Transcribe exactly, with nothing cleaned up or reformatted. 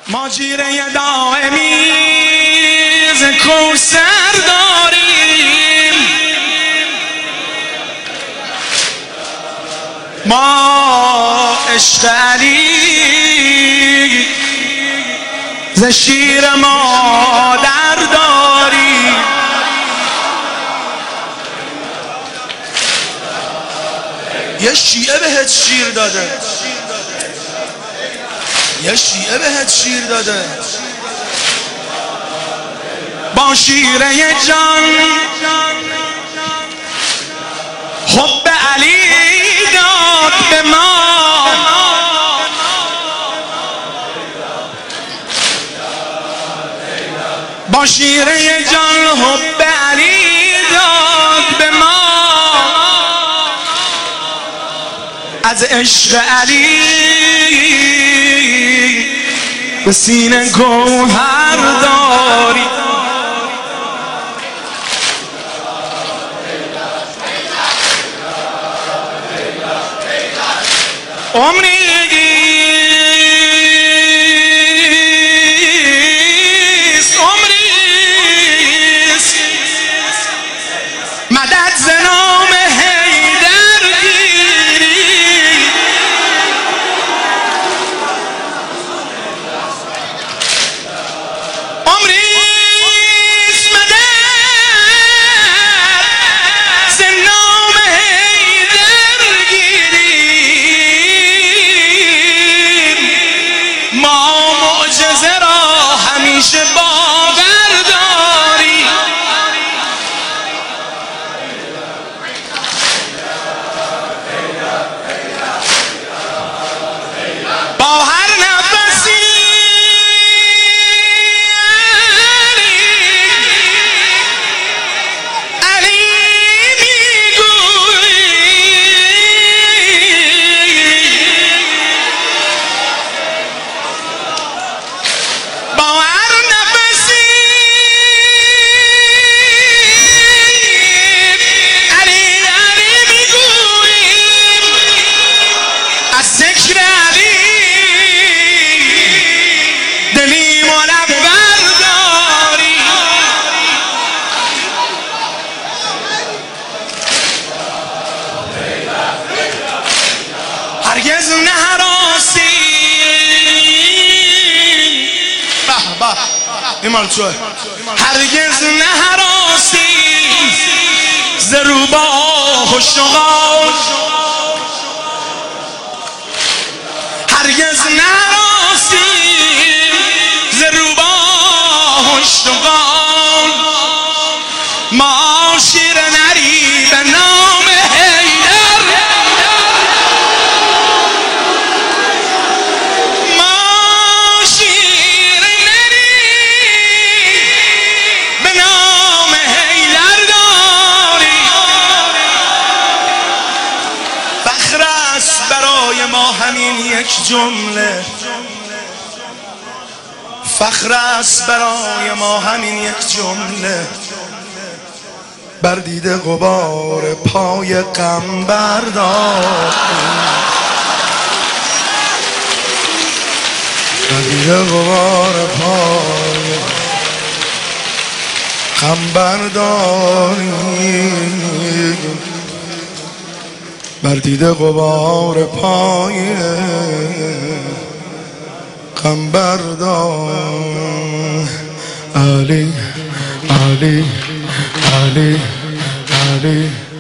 ما جیره دائمی ز کوثر داریم، ما عشق علی ز شیر مادر داریم. یه شیعه بهت شیر داده، یه شیعه بهت شیر داده، با شیره جان حب علی داد به ما. با شیره جان حب علی داد به ما. از عشق علی به سینه گوهر داری. عمریست عمریست مدد ز نام حیدر گیری. عمریست مدد ز نام حیدر گیری. ما معجزه را همیشه باور داریم. با هر نفسی علی میگوییم. با هر نفسی علی علی میگوییم. از ذکر علی دلی منور داریم. هرگز نهراسی به به این مال توه. هرگز نهراسی ز روباه و شغال. هرگز نهراسی ز روباه و شغال. ما شیر نری به نام حیدر. ما شیر نری به نام حیدر داریم. فخر است برای ما همین یک جمله. فخر است برای ما همین یک جمله. بر دیده غبار پای غم برداریم. بر دیده غبار پای غم برداریم. بر دیده غبار پای غم بردار. علی علی علی علی